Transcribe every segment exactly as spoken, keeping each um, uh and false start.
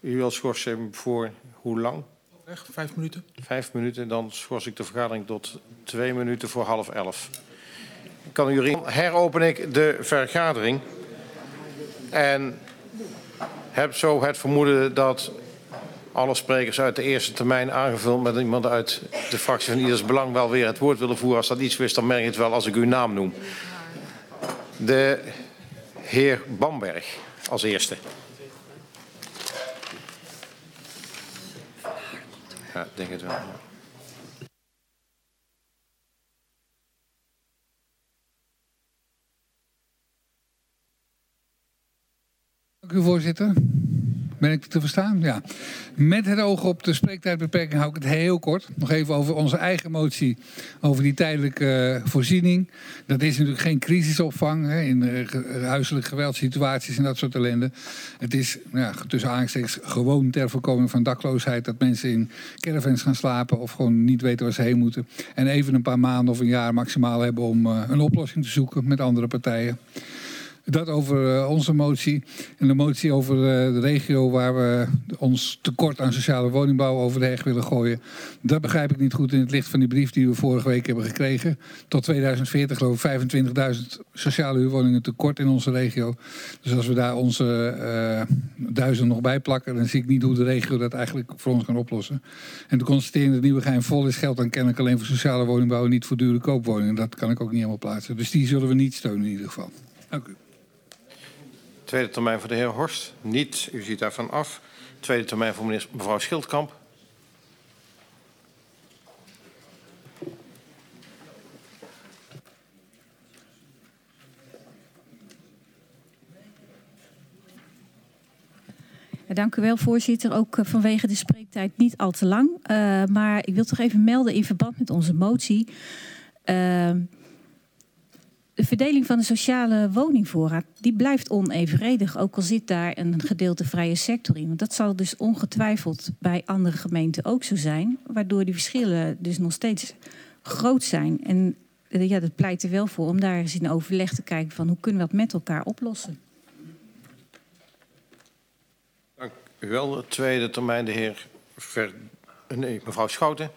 U wil schorsen voor hoe lang? Echt, vijf minuten. Vijf minuten, dan schors ik de vergadering tot twee minuten voor half elf. Kan u heropen ik de vergadering. En heb zo het vermoeden dat alle sprekers uit de eerste termijn aangevuld met iemand uit de fractie van Ieders Belang wel weer het woord willen voeren. Als dat iets wist, dan merk je het wel als ik uw naam noem. De heer Bamberg als eerste. Ja, ik denk het wel. Dank u, voorzitter. Ben ik te verstaan? Ja. Met het oog op de spreektijdbeperking hou ik het heel kort. Nog even over onze eigen motie over die tijdelijke uh, voorziening. Dat is natuurlijk geen crisisopvang hè, in uh, huiselijke geweldsituaties en dat soort ellende. Het is ja, tussen aanhalingstekens gewoon ter voorkoming van dakloosheid dat mensen in caravans gaan slapen of gewoon niet weten waar ze heen moeten. En even een paar maanden of een jaar maximaal hebben om uh, een oplossing te zoeken met andere partijen. Dat over uh, onze motie. En de motie over uh, de regio waar we ons tekort aan sociale woningbouw over de heg willen gooien. Dat begrijp ik niet goed in het licht van die brief die we vorige week hebben gekregen. Tot tweeduizend veertig geloof ik vijfentwintigduizend sociale huurwoningen tekort in onze regio. Dus als we daar onze uh, duizend nog bij plakken, dan zie ik niet hoe de regio dat eigenlijk voor ons kan oplossen. En te constateren dat Nieuwegein vol is, geldt dan kennelijk alleen voor sociale woningbouw en niet voor dure koopwoningen. Dat kan ik ook niet helemaal plaatsen. Dus die zullen we niet steunen in ieder geval. Dank u. Tweede termijn voor de heer Horst. Niet. U ziet daarvan af. Tweede termijn voor meneer, mevrouw Schildkamp. Ja, dank u wel, voorzitter. Ook uh, vanwege de spreektijd niet al te lang. Uh, maar ik wil toch even melden in verband met onze motie. Uh, De verdeling van de sociale woningvoorraad die blijft onevenredig, ook al zit daar een gedeelte vrije sector in. Want dat zal dus ongetwijfeld bij andere gemeenten ook zo zijn, waardoor die verschillen dus nog steeds groot zijn. En ja, dat pleit er wel voor om daar eens in overleg te kijken van hoe kunnen we dat met elkaar oplossen. Dank u wel. De tweede termijn de heer Ver... nee, mevrouw Schouten.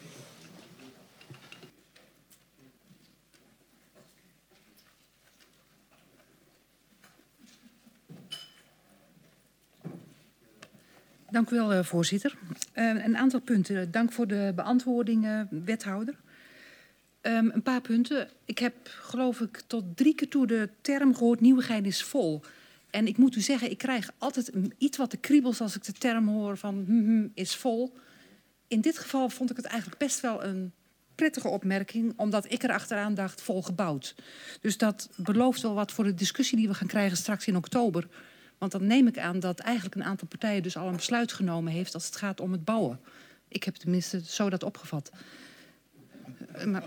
Dank u wel, voorzitter. Uh, een aantal punten. Dank voor de beantwoording, uh, wethouder. Um, een paar punten. Ik heb, geloof ik, tot drie keer toe de term gehoord, Nieuwegein is vol. En ik moet u zeggen, ik krijg altijd een, iets wat de kriebels als ik de term hoor van hm, hm, is vol. In dit geval vond ik het eigenlijk best wel een prettige opmerking, omdat ik er achteraan dacht vol gebouwd. Dus dat belooft wel wat voor de discussie die we gaan krijgen straks in oktober. Want dan neem ik aan dat eigenlijk een aantal partijen dus al een besluit genomen heeft als het gaat om het bouwen. Ik heb tenminste zo dat opgevat. Maar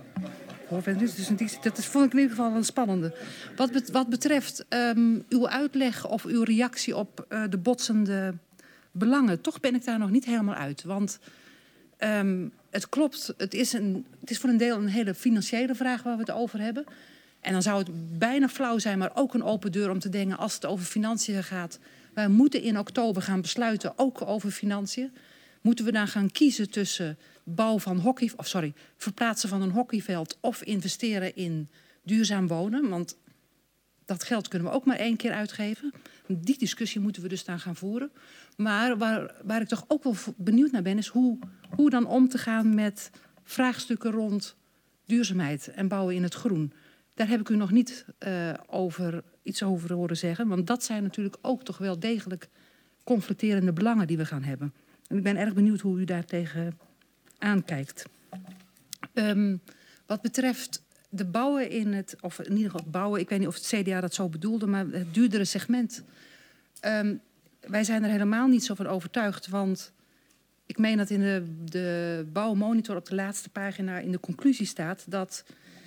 dus dat is, vond ik in ieder geval een spannende. Wat, bet, wat betreft um, uw uitleg of uw reactie op uh, de botsende belangen, toch ben ik daar nog niet helemaal uit. Want um, het klopt, het is, een, het is voor een deel een hele financiële vraag waar we het over hebben. En dan zou het bijna flauw zijn, maar ook een open deur om te denken als het over financiën gaat. Wij moeten in oktober gaan besluiten, ook over financiën. Moeten we dan gaan kiezen tussen bouw van hockey, of sorry, verplaatsen van een hockeyveld of investeren in duurzaam wonen? Want dat geld kunnen we ook maar één keer uitgeven. Die discussie moeten we dus dan gaan voeren. Maar waar, waar ik toch ook wel benieuwd naar ben, is hoe, hoe dan om te gaan met vraagstukken rond duurzaamheid en bouwen in het groen. Daar heb ik u nog niet uh, over, iets over horen zeggen. Want dat zijn natuurlijk ook toch wel degelijk conflicterende belangen die we gaan hebben. En ik ben erg benieuwd hoe u daar tegen aankijkt. Um, wat betreft de bouwen in het, of in ieder geval bouwen, ik weet niet of het C D A dat zo bedoelde, maar het duurdere segment. Um, wij zijn er helemaal niet zo van overtuigd, want ik meen dat in de, de bouwmonitor op de laatste pagina in de conclusie staat dat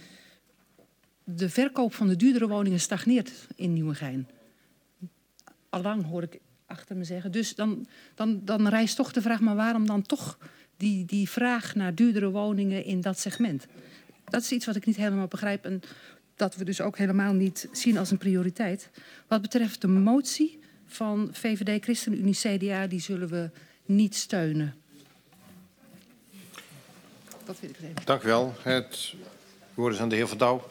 de verkoop van de duurdere woningen stagneert in Nieuwegein. Allang hoor ik achter me zeggen. Dus dan, dan, dan rijst toch de vraag, maar waarom dan toch die, die vraag naar duurdere woningen in dat segment? Dat is iets wat ik niet helemaal begrijp en dat we dus ook helemaal niet zien als een prioriteit. Wat betreft de motie van V V D, ChristenUnie, C D A, die zullen we niet steunen. Dat wil ik even. Dank u wel. Het woord is aan de heer Verdouw.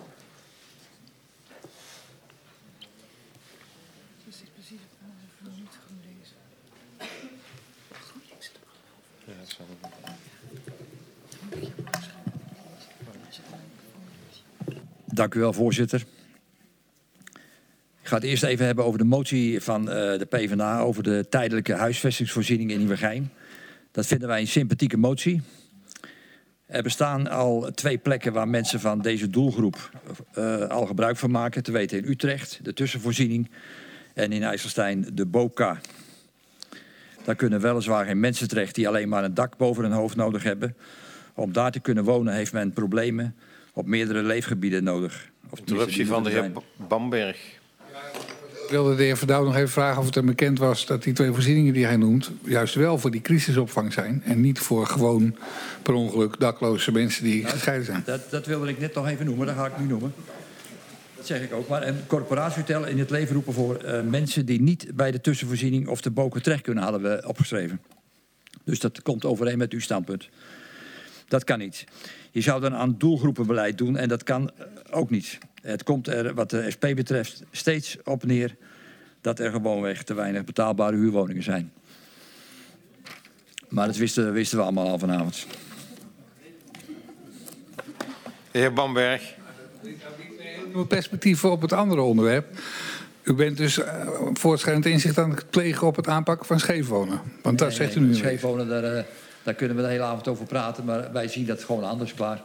Dank u wel, voorzitter. Ik ga het eerst even hebben over de motie van uh, de PvdA over de tijdelijke huisvestingsvoorziening in Nieuwegein. Dat vinden wij een sympathieke motie. Er bestaan al twee plekken waar mensen van deze doelgroep uh, al gebruik van maken. Te weten in Utrecht, de tussenvoorziening, en in IJsselstein de Boka. Daar kunnen weliswaar geen mensen terecht die alleen maar een dak boven hun hoofd nodig hebben. Om daar te kunnen wonen heeft men problemen op meerdere leefgebieden nodig. Interruptie van de heer Bamberg. Ik wilde de heer Verdouw nog even vragen of het hem bekend was dat die twee voorzieningen die hij noemt juist wel voor die crisisopvang zijn en niet voor gewoon per ongeluk dakloze mensen die nou, gescheiden zijn. Dat, dat wilde ik net nog even noemen, dat ga ik nu noemen. Dat zeg ik ook. Maar een corporatiehotel in het leven roepen voor uh, mensen die niet bij de tussenvoorziening of de boken terecht kunnen, hadden we opgeschreven. Dus dat komt overeen met uw standpunt. Dat kan niet. Je zou dan aan doelgroepenbeleid doen en dat kan ook niet. Het komt er wat de S P betreft steeds op neer dat er gewoonweg te weinig betaalbare huurwoningen zijn. Maar dat wisten, wisten we allemaal al vanavond. De heer Bamberg. Uw perspectief op het andere onderwerp. U bent dus uh, voortschrijdend inzicht aan het plegen op het aanpakken van scheefwonen. Want dat nee, zegt u nee, nu. Scheefwonen, daar, uh, daar kunnen we de hele avond over praten, maar wij zien dat gewoon anders, klaar.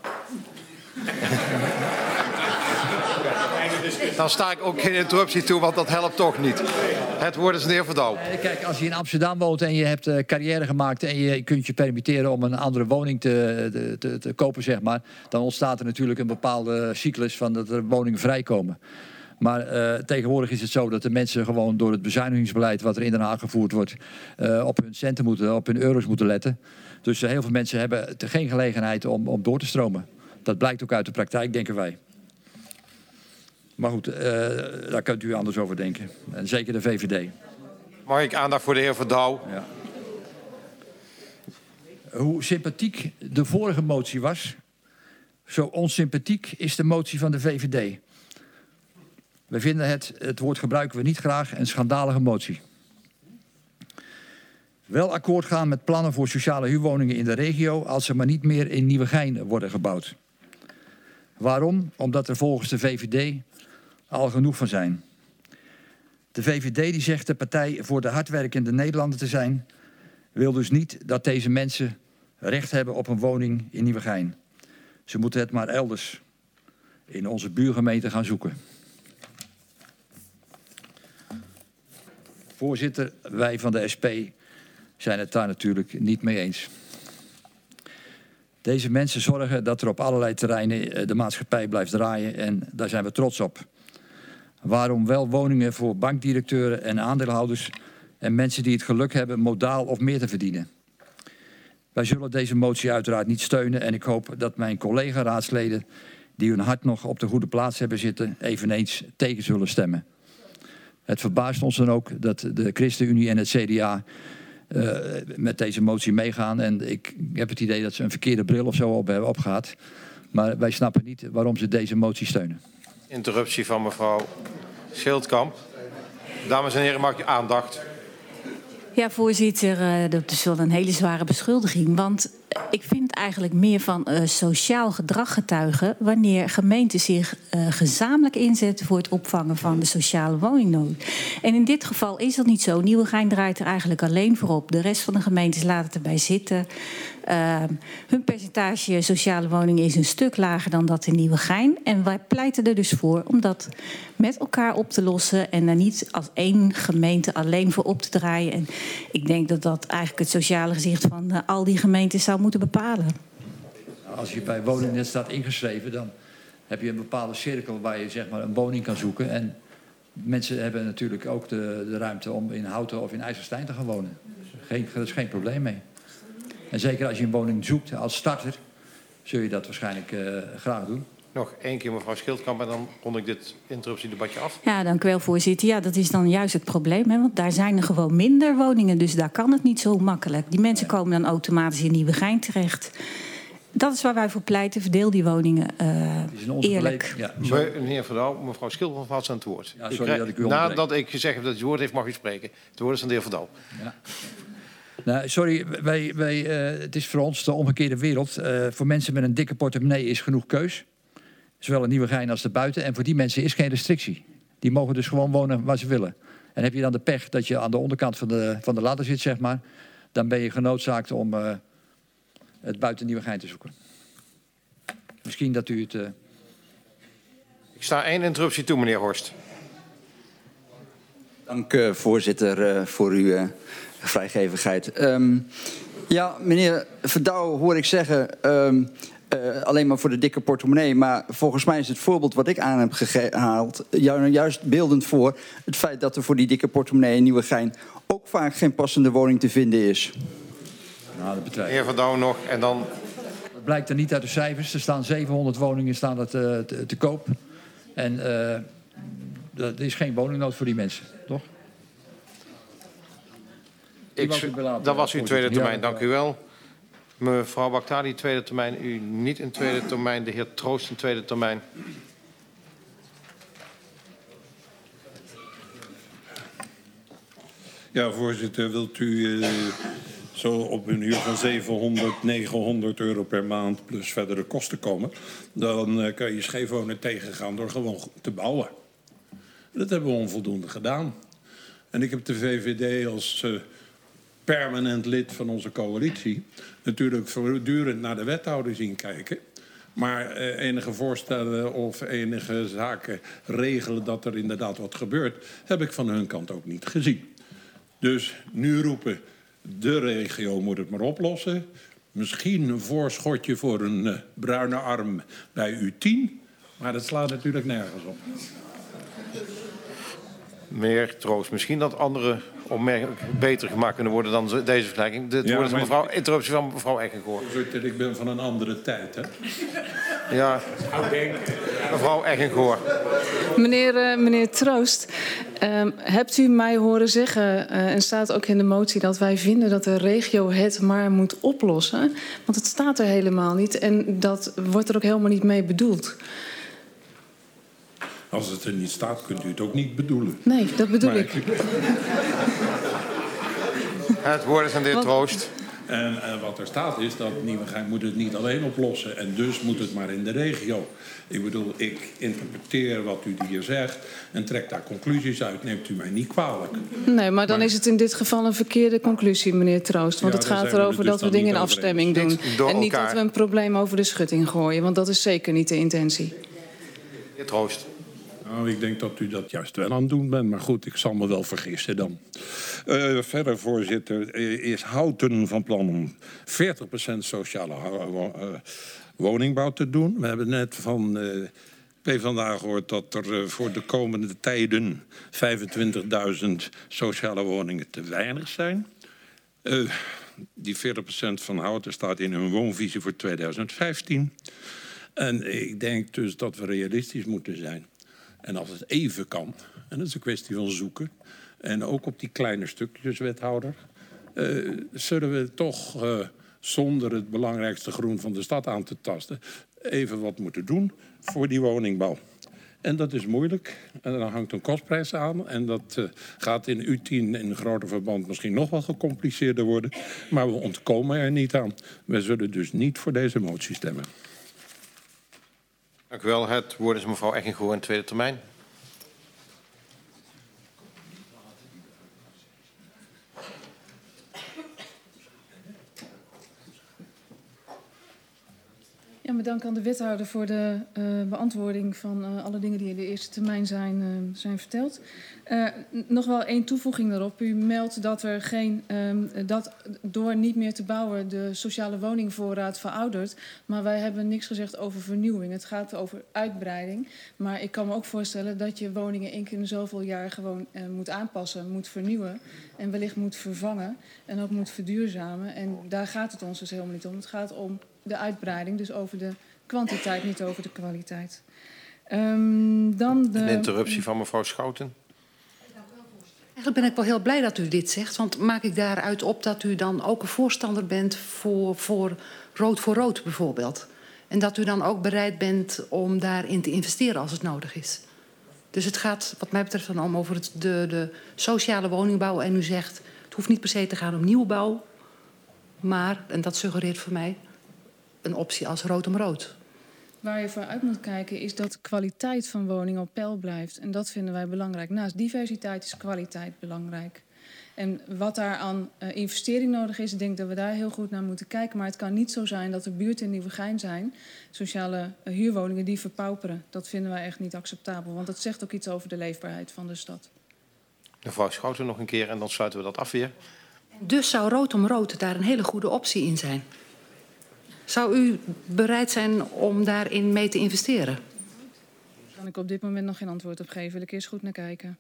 Dan sta ik ook geen interruptie toe, want dat helpt toch niet. Het woord is aan de heer Verdouw. Kijk, als je in Amsterdam woont en je hebt uh, carrière gemaakt en je kunt je permitteren om een andere woning te, te, te kopen, zeg maar, dan ontstaat er natuurlijk een bepaalde cyclus van dat er woningen vrijkomen. Maar uh, tegenwoordig is het zo dat de mensen gewoon door het bezuinigingsbeleid wat er in Den Haag gevoerd wordt, uh, op hun centen moeten, op hun euro's moeten letten. Dus uh, heel veel mensen hebben geen gelegenheid om, om door te stromen. Dat blijkt ook uit de praktijk, denken wij. Maar goed, uh, daar kunt u anders over denken. En zeker de V V D. Mag ik aandacht voor de heer Verdouw? Ja. Hoe sympathiek de vorige motie was, zo onsympathiek is de motie van de V V D. We vinden het, het woord gebruiken we niet graag, een schandalige motie. Wel akkoord gaan met plannen voor sociale huurwoningen in de regio, als ze maar niet meer in Nieuwegein worden gebouwd. Waarom? Omdat er volgens de V V D al genoeg van zijn. De V V D die zegt de partij voor de hardwerkende Nederlander te zijn, wil dus niet dat deze mensen recht hebben op een woning in Nieuwegein. Ze moeten het maar elders in onze buurgemeente gaan zoeken. Voorzitter, wij van de S P zijn het daar natuurlijk niet mee eens. Deze mensen zorgen dat er op allerlei terreinen de maatschappij blijft draaien en daar zijn we trots op. Waarom wel woningen voor bankdirecteuren en aandeelhouders en mensen die het geluk hebben modaal of meer te verdienen? Wij zullen deze motie uiteraard niet steunen en ik hoop dat mijn collega-raadsleden die hun hart nog op de goede plaats hebben zitten eveneens tegen zullen stemmen. Het verbaast ons dan ook dat de ChristenUnie en het C D A uh, met deze motie meegaan. En ik heb het idee dat ze een verkeerde bril of zo op hebben opgehad. Maar wij snappen niet waarom ze deze motie steunen. Interruptie van mevrouw Schildkamp. Dames en heren, mag ik aandacht? Ja, voorzitter, uh, dat is wel een hele zware beschuldiging. Want ik vind eigenlijk meer van uh, sociaal gedrag getuigen wanneer gemeenten zich uh, gezamenlijk inzetten voor het opvangen van de sociale woningnood. En in dit geval is dat niet zo. Nieuwegein draait er eigenlijk alleen voor op. De rest van de gemeentes laat het erbij zitten. Uh, hun percentage sociale woningen is een stuk lager dan dat in Nieuwegein. En wij pleiten er dus voor om dat met elkaar op te lossen en er niet als één gemeente alleen voor op te draaien. En ik denk dat dat eigenlijk het sociale gezicht van uh, al die gemeentes zou moeten bepalen. Als je bij woningnet staat ingeschreven, dan heb je een bepaalde cirkel waar je zeg maar een woning kan zoeken. En mensen hebben natuurlijk ook de, de ruimte om in Houten of in IJsselstein te gaan wonen. Geen, er is geen probleem mee. En zeker als je een woning zoekt als starter, zul je dat waarschijnlijk uh, graag doen. Nog één keer mevrouw Schildkamp en dan rond ik dit interruptiedebatje af. Ja, dank u wel, voorzitter. Ja, dat is dan juist het probleem. Hè? Want daar zijn er gewoon minder woningen, dus daar kan het niet zo makkelijk. Die mensen komen dan automatisch in Nieuwegein terecht. Dat is waar wij voor pleiten. Verdeel die woningen uh, eerlijk. Ja, meneer Verdouw, mevrouw Schildkamp had aan het woord. Ja, sorry ik dat ik u nadat ik gezegd heb dat u het woord heeft, mag u spreken. Het woord is aan de heer Verdouw. Ja. Nou, sorry, wij, wij, uh, het is voor ons de omgekeerde wereld. Uh, voor mensen met een dikke portemonnee is genoeg keus. Zowel in Nieuwegein als erbuiten. En voor die mensen is geen restrictie. Die mogen dus gewoon wonen waar ze willen. En heb je dan de pech dat je aan de onderkant van de, van de ladder zit, zeg maar, dan ben je genoodzaakt om uh, het buiten Nieuwegein te zoeken. Misschien dat u het... Uh... Ik sta één interruptie toe, meneer Horst. Dank, uh, voorzitter, uh, voor uw uh, vrijgevigheid. Um, ja, meneer Verdouw hoor ik zeggen... Um, Uh, alleen maar voor de dikke portemonnee. Maar volgens mij is het voorbeeld wat ik aan heb gehaald... Ju juist beeldend voor het feit dat er voor die dikke portemonnee in Nieuwegein... ook vaak geen passende woning te vinden is. Nou, dat betwijfel. Heer Verdouw nog en dan... Dat blijkt er niet uit de cijfers. Er staan zevenhonderd woningen staan er te, te, te koop. En uh, er is geen woningnood voor die mensen, toch? Ik, dat was uw tweede termijn, dank u wel. Mevrouw Baghdadi, tweede termijn. U niet in tweede termijn. De heer Troost in tweede termijn. Ja, voorzitter. Wilt u uh, zo op een huur van zevenhonderd, negenhonderd euro per maand... plus verdere kosten komen... dan uh, kan je scheefwonen tegengaan door gewoon te bouwen. Dat hebben we onvoldoende gedaan. En ik heb de V V D als... Uh, permanent lid van onze coalitie... natuurlijk voortdurend naar de wethouder zien kijken. Maar eh, enige voorstellen of enige zaken regelen... dat er inderdaad wat gebeurt... heb ik van hun kant ook niet gezien. Dus nu roepen... de regio moet het maar oplossen. Misschien een voorschotje voor een uh, bruine arm bij U tien. Maar dat slaat natuurlijk nergens op. Meneer Troost, misschien dat andere opmerkingen beter gemaakt kunnen worden dan deze vergelijking. Het ja, woord is maar... mevrouw, interruptie van mevrouw Eggengoor. Ik ben van een andere tijd, hè? Ja, mevrouw Eggengoor. Meneer, uh, meneer Troost, uh, hebt u mij horen zeggen, uh, en staat ook in de motie... dat wij vinden dat de regio het maar moet oplossen? Want het staat er helemaal niet en dat wordt er ook helemaal niet mee bedoeld. Als het er niet staat, kunt u het ook niet bedoelen. Nee, dat bedoel maar ik. Het woord is aan de heer Troost. En uh, wat er staat is dat Nieuwegein moet het niet alleen oplossen. En dus moet het maar in de regio. Ik bedoel, ik interpreteer wat u hier zegt en trek daar conclusies uit. Neemt u mij niet kwalijk. Nee, maar dan maar... is het in dit geval een verkeerde conclusie, meneer Troost. Want ja, het gaat erover dus dat we dingen in afstemming doen. En niet dat we een probleem over de schutting gooien. Want dat is zeker niet de intentie. Heer Troost. Nou, ik denk dat u dat juist wel aan het doen bent. Maar goed, ik zal me wel vergissen dan. Uh, verder, voorzitter, is Houten van plan om veertig procent sociale uh, woningbouw te doen. We hebben net van uh, PvdA gehoord dat er uh, voor de komende tijden vijfentwintigduizend sociale woningen te weinig zijn. Uh, die veertig procent van Houten staat in hun woonvisie voor tweeduizend vijftien. En ik denk dus dat we realistisch moeten zijn. En als het even kan, en dat is een kwestie van zoeken... en ook op die kleine stukjes, wethouder... Uh, zullen we toch, uh, zonder het belangrijkste groen van de stad aan te tasten... even wat moeten doen voor die woningbouw. En dat is moeilijk. En dan hangt een kostprijs aan. En dat uh, gaat in U tien in een groter verband misschien nog wel gecompliceerder worden. Maar we ontkomen er niet aan. We zullen dus niet voor deze motie stemmen. Dank u wel. Het woord is mevrouw Eggengoor in tweede termijn. Ja, met dank aan de wethouder voor de uh, beantwoording van uh, alle dingen die in de eerste termijn zijn, uh, zijn verteld. Uh, nog wel één toevoeging daarop. U meldt dat er geen, um, dat door niet meer te bouwen de sociale woningvoorraad veroudert. Maar wij hebben niks gezegd over vernieuwing. Het gaat over uitbreiding. Maar ik kan me ook voorstellen dat je woningen één keer in zoveel jaar gewoon uh, moet aanpassen, moet vernieuwen. En wellicht moet vervangen en ook moet verduurzamen. En daar gaat het ons dus helemaal niet om. Het gaat om de uitbreiding, dus over de kwantiteit, niet over de kwaliteit. Um, dan de... Een interruptie van mevrouw Schouten. Eigenlijk ben ik wel heel blij dat u dit zegt. Want maak ik daaruit op dat u dan ook een voorstander bent voor, voor rood voor rood bijvoorbeeld. En dat u dan ook bereid bent om daarin te investeren als het nodig is. Dus het gaat wat mij betreft dan om over het, de, de sociale woningbouw. En u zegt, het hoeft niet per se te gaan om nieuwbouw. Maar, en dat suggereert voor mij, een optie als rood om rood. Waar je voor uit moet kijken is dat de kwaliteit van woningen op peil blijft. En dat vinden wij belangrijk. Naast diversiteit is kwaliteit belangrijk. En wat daar aan uh, investering nodig is, ik denk dat we daar heel goed naar moeten kijken. Maar het kan niet zo zijn dat er buurten in Nieuwegein zijn, sociale uh, huurwoningen die verpauperen. Dat vinden wij echt niet acceptabel, want dat zegt ook iets over de leefbaarheid van de stad. Mevrouw Schouten nog een keer en dan sluiten we dat af weer. Dus zou rood om rood daar een hele goede optie in zijn? Zou u bereid zijn om daarin mee te investeren? Daar kan ik op dit moment nog geen antwoord op geven. Wil ik eerst goed naar kijken.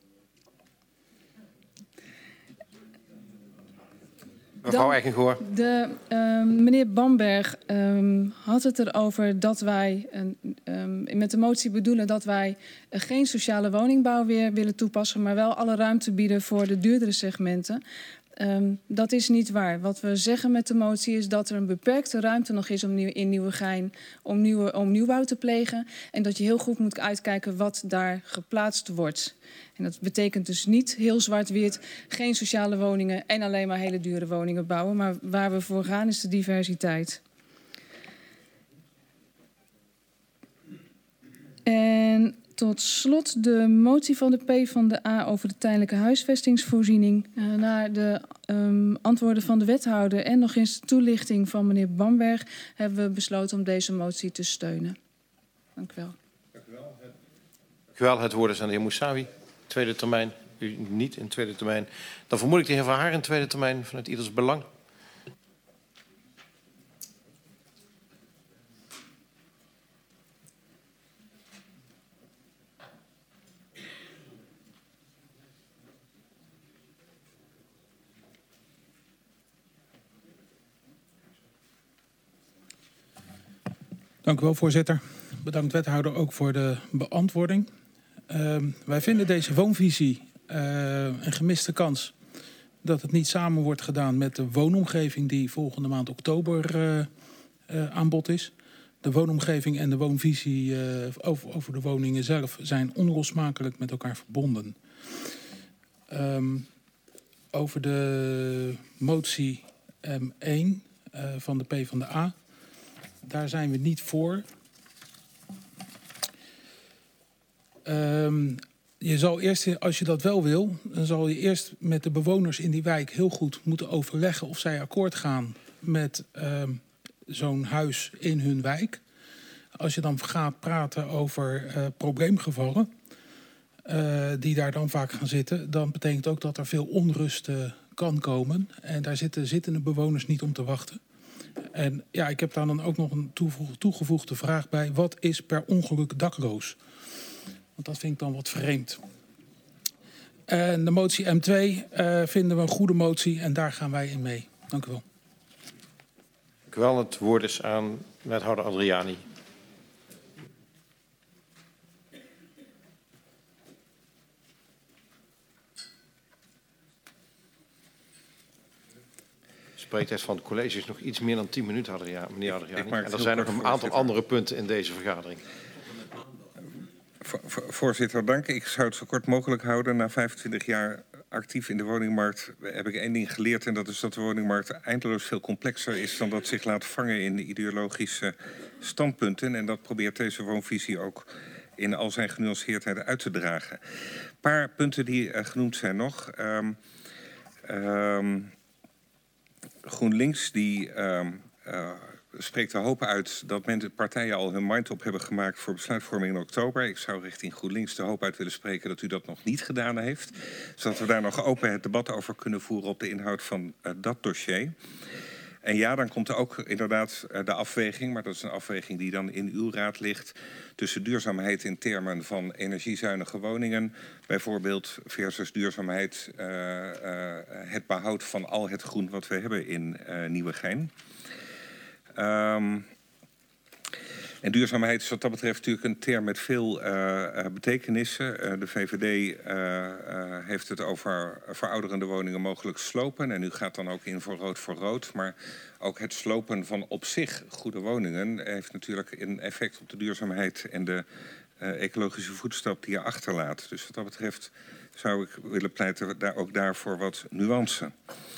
Mevrouw Eggengoor. De, uh, meneer Bamberg um, had het erover dat wij uh, um, met de motie bedoelen dat wij uh, geen sociale woningbouw weer willen toepassen, maar wel alle ruimte bieden voor de duurdere segmenten. Um, dat is niet waar. Wat we zeggen met de motie is dat er een beperkte ruimte nog is om nieuw, in Nieuwegein om, nieuwe, om nieuwbouw te plegen. En dat je heel goed moet uitkijken wat daar geplaatst wordt. En dat betekent dus niet heel zwart-wit, geen sociale woningen en alleen maar hele dure woningen bouwen. Maar waar we voor gaan is de diversiteit. En tot slot de motie van de PvdA over de tijdelijke huisvestingsvoorziening. Uh, naar de um, antwoorden van de wethouder en nog eens toelichting van meneer Bamberg hebben we besloten om deze motie te steunen. Dank u wel. Dank u wel. Dank u wel. Het woord is aan de heer Moussaoui. Tweede termijn. U niet in tweede termijn. Dan vermoed ik de heer Van Haar in tweede termijn vanuit ieders belang. Dank u wel, voorzitter. Bedankt wethouder ook voor de beantwoording. Uh, wij vinden deze woonvisie uh, een gemiste kans dat het niet samen wordt gedaan met de woonomgeving die volgende maand oktober uh, uh, aan bod is. De woonomgeving en de woonvisie uh, over, over de woningen zelf zijn onlosmakelijk met elkaar verbonden. Um, over de motie M één uh, van de PvdA. Daar zijn we niet voor. Um, je zal eerst, als je dat wel wil, dan zal je eerst met de bewoners in die wijk heel goed moeten overleggen of zij akkoord gaan met um, zo'n huis in hun wijk. Als je dan gaat praten over uh, probleemgevallen, uh, die daar dan vaak gaan zitten, dan betekent ook dat er veel onrust uh, kan komen. En daar zitten zittende bewoners niet om te wachten. En ja, ik heb daar dan ook nog een toegevoegde vraag bij. Wat is per ongeluk dakloos? Want dat vind ik dan wat vreemd. En de motie M twee uh, vinden we een goede motie en daar gaan wij in mee. Dank u wel. Dank u wel. Het woord is aan wethouder Adriani. De spreektijd van het college is nog iets meer dan tien minuten, Adria, meneer Adriani. En er zijn nog een aantal andere punten in deze vergadering. Voorzitter, dank. Ik zou het zo kort mogelijk houden. Na vijfentwintig jaar actief in de woningmarkt heb ik één ding geleerd. En dat is dat de woningmarkt eindeloos veel complexer is dan dat zich laat vangen in ideologische standpunten. En dat probeert deze woonvisie ook in al zijn genuanceerdheid uit te dragen. Een paar punten die uh, genoemd zijn nog. Um, um, GroenLinks die um, uh, spreekt de hoop uit dat men de partijen al hun mind op hebben gemaakt voor besluitvorming in oktober. Ik zou richting GroenLinks de hoop uit willen spreken dat u dat nog niet gedaan heeft. Zodat we daar nog open het debat over kunnen voeren op de inhoud van uh, dat dossier. En ja, dan komt er ook inderdaad uh, de afweging, maar dat is een afweging die dan in uw raad ligt, tussen duurzaamheid in termen van energiezuinige woningen, bijvoorbeeld, versus duurzaamheid, uh, uh, het behoud van al het groen wat we hebben in uh, Nieuwegein. Um, En duurzaamheid is wat dat betreft natuurlijk een term met veel uh, betekenissen. Uh, de V V D uh, uh, heeft het over verouderende woningen mogelijk slopen. En u gaat dan ook in voor rood voor rood. Maar ook het slopen van op zich goede woningen heeft natuurlijk een effect op de duurzaamheid en de uh, ecologische voetstap die je achterlaat. Dus wat dat betreft zou ik willen pleiten daar ook daarvoor wat nuance.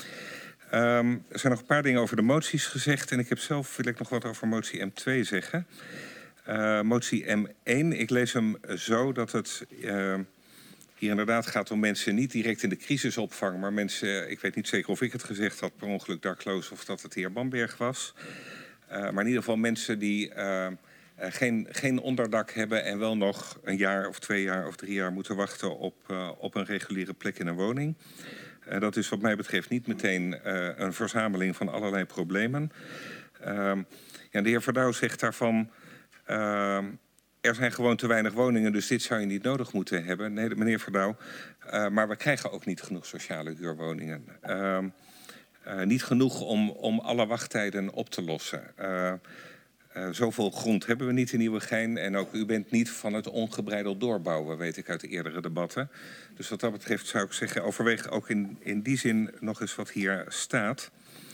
Um, er zijn nog een paar dingen over de moties gezegd. En ik heb zelf, wil ik nog wat over motie M twee zeggen. Uh, motie M één, ik lees hem zo dat het uh, hier inderdaad gaat om mensen niet direct in de crisisopvang. Maar mensen, ik weet niet zeker of ik het gezegd had per ongeluk dakloos of dat het de heer Bamberg was. Uh, maar in ieder geval mensen die uh, uh, geen, geen onderdak hebben en wel nog een jaar of twee jaar of drie jaar moeten wachten op, uh, op een reguliere plek in een woning. Uh, dat is wat mij betreft niet meteen uh, een verzameling van allerlei problemen. Uh, ja, de heer Verdouw zegt daarvan, uh, er zijn gewoon te weinig woningen, dus dit zou je niet nodig moeten hebben. Nee, meneer Verdouw, uh, maar we krijgen ook niet genoeg sociale huurwoningen. Uh, uh, niet genoeg om, om alle wachttijden op te lossen. Uh, Uh, zoveel grond hebben we niet in Nieuwegein. En ook u bent niet van het ongebreideld doorbouwen, weet ik uit de eerdere debatten. Dus wat dat betreft zou ik zeggen, overweeg ook in, in die zin nog eens wat hier staat.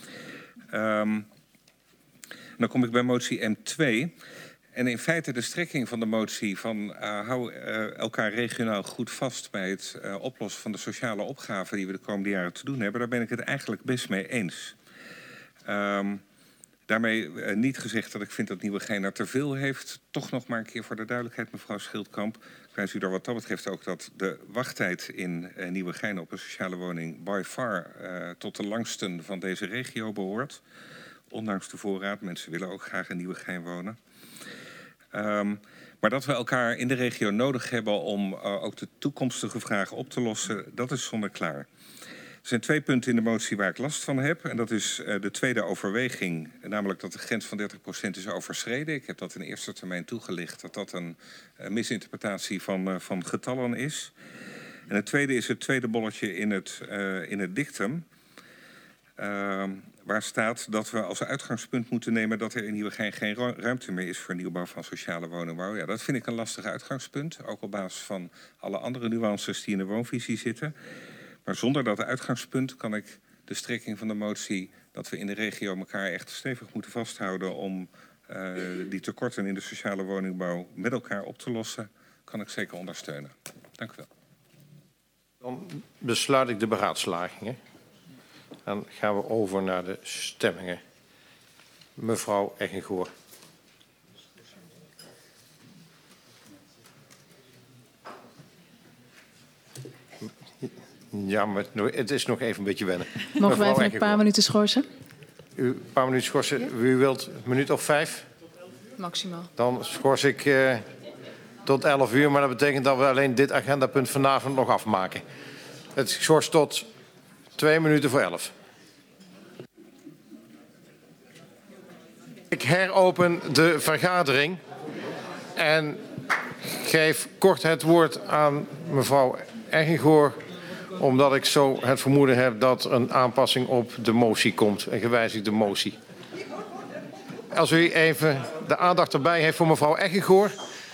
Um, dan kom ik bij motie M twee. En in feite de strekking van de motie van uh, hou uh, elkaar regionaal goed vast bij het uh, oplossen van de sociale opgaven die we de komende jaren te doen hebben. Daar ben ik het eigenlijk best mee eens. Um, Daarmee uh, niet gezegd dat ik vind dat Nieuwegein er te veel heeft. Toch nog maar een keer voor de duidelijkheid, mevrouw Schildkamp. Ik wijs u er wat dat betreft ook dat de wachttijd in uh, Nieuwegein op een sociale woning by far uh, tot de langsten van deze regio behoort. Ondanks de voorraad. Mensen willen ook graag in Nieuwegein wonen. Um, maar dat we elkaar in de regio nodig hebben om uh, ook de toekomstige vragen op te lossen, dat is zonneklaar. Er zijn twee punten in de motie waar ik last van heb. En dat is uh, de tweede overweging, namelijk dat de grens van dertig procent is overschreden. Ik heb dat in eerste termijn toegelicht, dat dat een uh, misinterpretatie van, uh, van getallen is. En het tweede is het tweede bolletje in het, uh, in het dictum. Uh, waar staat dat we als uitgangspunt moeten nemen dat er in Nieuwegein geen ruimte meer is voor nieuwbouw van sociale woningbouw. Ja, dat vind ik een lastig uitgangspunt, ook op basis van alle andere nuances die in de woonvisie zitten. Maar zonder dat uitgangspunt kan ik de strekking van de motie dat we in de regio elkaar echt stevig moeten vasthouden om uh, die tekorten in de sociale woningbouw met elkaar op te lossen, kan ik zeker ondersteunen. Dank u wel. Dan besluit ik de beraadslagingen. Dan gaan we over naar de stemmingen. Mevrouw Eggengoor. Ja, maar het is nog even een beetje wennen. Mogen we even een paar minuten schorsen? U een paar minuten schorsen. Ja. U wilt een minuut of vijf? Maximaal. Dan schors ik uh, tot elf uur, maar dat betekent dat we alleen dit agendapunt vanavond nog afmaken. Het schorst tot twee minuten voor elf. Ik heropen de vergadering en geef kort het woord aan mevrouw Eggengoor, omdat ik zo het vermoeden heb dat er een aanpassing op de motie komt, een gewijzigde motie. Als u even de aandacht erbij heeft voor mevrouw Eggengoor.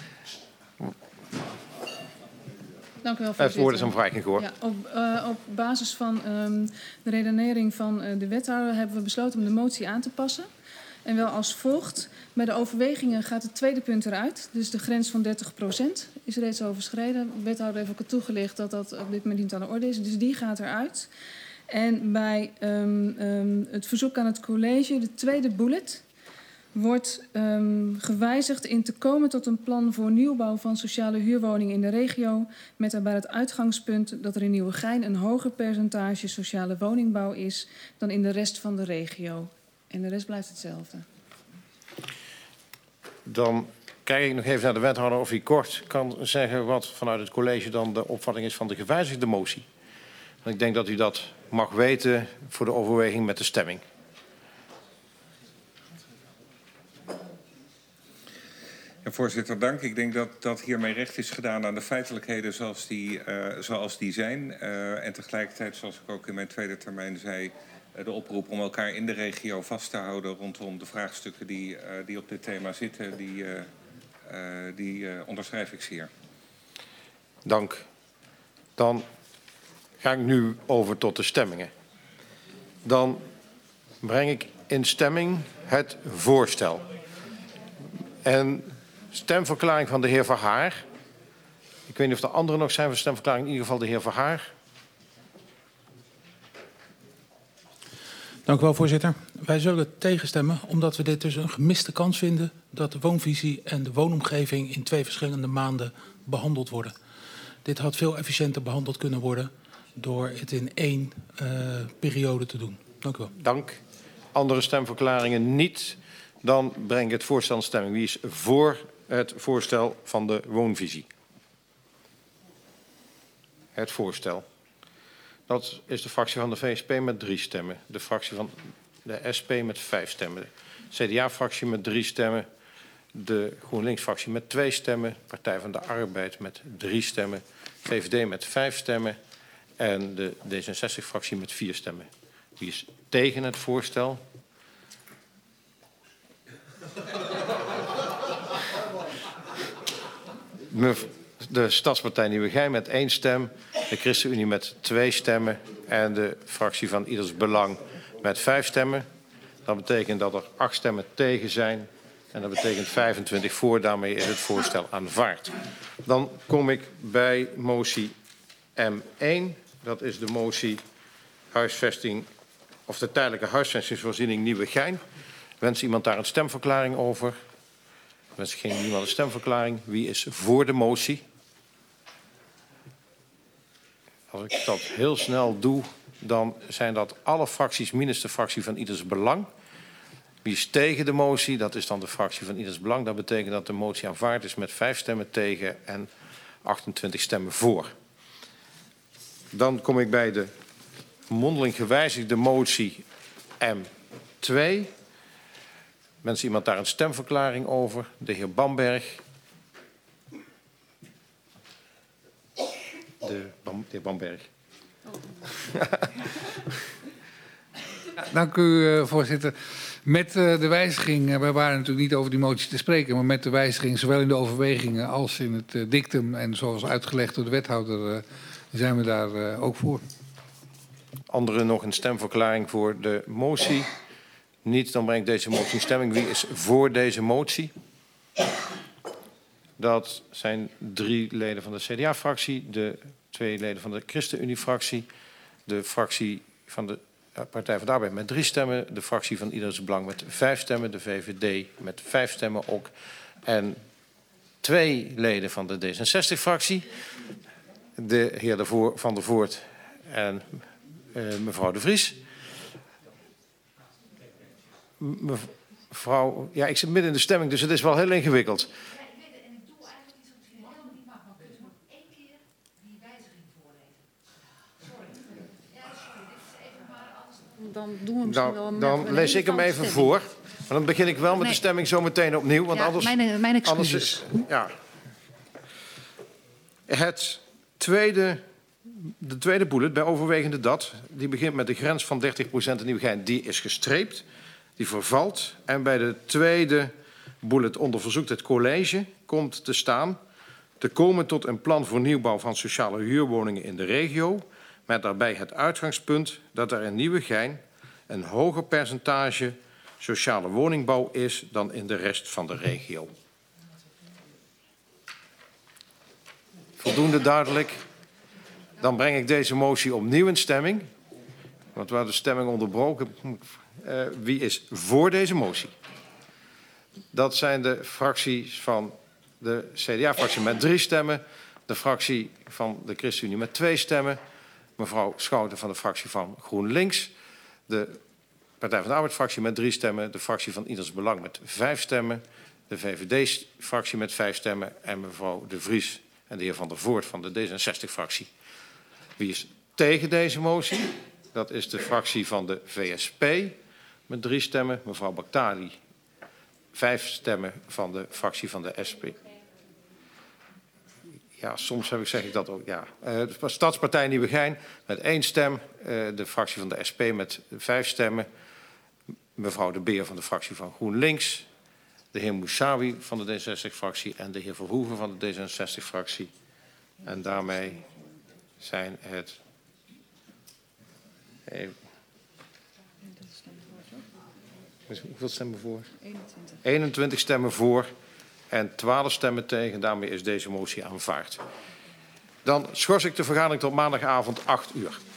Dank u wel, voorzitter. Het woord is aan mevrouw Eggengoor. Ja, op, uh, op basis van um, de redenering van uh, de wethouder hebben we besloten om de motie aan te passen. En wel als volgt. Bij de overwegingen gaat het tweede punt eruit. Dus de grens van dertig procent is reeds overschreden. De wethouder heeft ook al toegelicht dat dat op dit moment niet aan de orde is. Dus die gaat eruit. En bij um, um, het verzoek aan het college, de tweede bullet, wordt um, gewijzigd in te komen tot een plan voor nieuwbouw van sociale huurwoningen in de regio. Met daarbij het uitgangspunt dat er in Nieuwegein een hoger percentage sociale woningbouw is dan in de rest van de regio. En de rest blijft hetzelfde. Dan kijk ik nog even naar de wethouder of hij kort kan zeggen wat vanuit het college dan de opvatting is van de gewijzigde motie. Want ik denk dat u dat mag weten voor de overweging met de stemming. Ja, voorzitter, dank. Ik denk dat, dat hiermee recht is gedaan aan de feitelijkheden zoals die, uh, zoals die zijn. Uh, en tegelijkertijd, zoals ik ook in mijn tweede termijn zei, de oproep om elkaar in de regio vast te houden rondom de vraagstukken die, uh, die op dit thema zitten, die, uh, uh, die uh, onderschrijf ik zeer. Dank. Dan ga ik nu over tot de stemmingen. Dan breng ik in stemming het voorstel. En stemverklaring van de heer Verhaar. Ik weet niet of er anderen nog zijn voor stemverklaring. In ieder geval de heer Verhaar. Dank u wel, voorzitter. Wij zullen tegenstemmen omdat we dit dus een gemiste kans vinden dat de woonvisie en de woonomgeving in twee verschillende maanden behandeld worden. Dit had veel efficiënter behandeld kunnen worden door het in één uh, periode te doen. Dank u wel. Dank. Andere stemverklaringen niet. Dan breng ik het voorstel in stemming. Wie is voor het voorstel van de woonvisie? Het voorstel. Dat is de fractie van de V S P met drie stemmen. De fractie van de S P met vijf stemmen. De C D A-fractie met drie stemmen. De GroenLinks-fractie met twee stemmen. Partij van de Arbeid met drie stemmen. V V D met vijf stemmen. En de D zesenzestig-fractie met vier stemmen. Wie is tegen het voorstel? De Stadspartij Nieuwegein met één stem. De ChristenUnie met twee stemmen. En de fractie van Ieders Belang met vijf stemmen. Dat betekent dat er acht stemmen tegen zijn. En dat betekent vijfentwintig voor. Daarmee is het voorstel aanvaard. Dan kom ik bij motie M één. Dat is de motie huisvesting of de tijdelijke huisvestingsvoorziening Nieuwegein. Wens iemand daar een stemverklaring over? Wens geen iemand een stemverklaring? Wie is voor de motie? Als ik dat heel snel doe, dan zijn dat alle fracties minus de fractie van Ieders Belang. Wie is tegen de motie? Dat is dan de fractie van Ieders Belang. Dat betekent dat de motie aanvaard is met vijf stemmen tegen en achtentwintig stemmen voor. Dan kom ik bij de mondeling gewijzigde motie M twee. Wens iemand daar een stemverklaring over? De heer Bamberg. De, Bam, de heer Bamberg. Dank u, uh, voorzitter. Met uh, de wijziging, uh, wij waren natuurlijk niet over die motie te spreken, maar met de wijziging, zowel in de overwegingen als in het uh, dictum en zoals uitgelegd door de wethouder, uh, zijn we daar uh, ook voor. Anderen nog een stemverklaring voor de motie? Niet, dan breng ik deze motie in stemming. Wie is voor deze motie? Dat zijn drie leden van de C D A-fractie, de twee leden van de ChristenUnie-fractie, de fractie van de Partij van de Arbeid met drie stemmen, de fractie van Ieders Belang met vijf stemmen, de V V D met vijf stemmen ook en twee leden van de D zesenzestig-fractie, de heer de Voor, Van der Voort en uh, mevrouw De Vries. Mevrouw, ja, ik zit midden in de stemming, dus het is wel heel ingewikkeld. Dan doen we misschien nou, wel dan lees ik hem even stemming voor. Maar dan begin ik wel met nee. de stemming zo meteen opnieuw. Want ja, anders, mijn, mijn excuses. Anders, ja. Het tweede, de tweede bullet bij overwegende dat, die begint met de grens van dertig procent in Nieuwegein. Die is gestreept, die vervalt. En bij de tweede bullet onder verzoekt het college komt te staan te komen tot een plan voor nieuwbouw van sociale huurwoningen in de regio, met daarbij het uitgangspunt dat er in Nieuwegein een hoger percentage sociale woningbouw is dan in de rest van de regio. Voldoende duidelijk. Dan breng ik deze motie opnieuw in stemming. Want we hadden de stemming onderbroken. Uh, wie is voor deze motie? Dat zijn de fracties van de C D A-fractie met drie stemmen. De fractie van de ChristenUnie met twee stemmen. Mevrouw Schouten van de fractie van GroenLinks. De Partij van de Arbeid-fractie met drie stemmen. De fractie van Ieders Belang met vijf stemmen. De V V D-fractie met vijf stemmen. En mevrouw De Vries en de heer Van der Voort van de D zesenzestig-fractie. Wie is tegen deze motie? Dat is de fractie van de V S P met drie stemmen. Mevrouw Baktali, vijf stemmen van de fractie van de S P. ja, soms heb ik, zeg ik dat ook, ja. Uh, de Stadspartij Nieuwegein met één stem. Uh, de fractie van de S P met vijf stemmen. Mevrouw De Beer van de fractie van GroenLinks. De heer Moussaoui van de D zesenzestig-fractie en de heer Verhoeven van de D zesenzestig-fractie. En daarmee zijn het... Even. Hoeveel stemmen voor? eenentwintig. eenentwintig stemmen voor en twaalf stemmen tegen. Daarmee is deze motie aanvaard. Dan schors ik de vergadering tot maandagavond acht uur.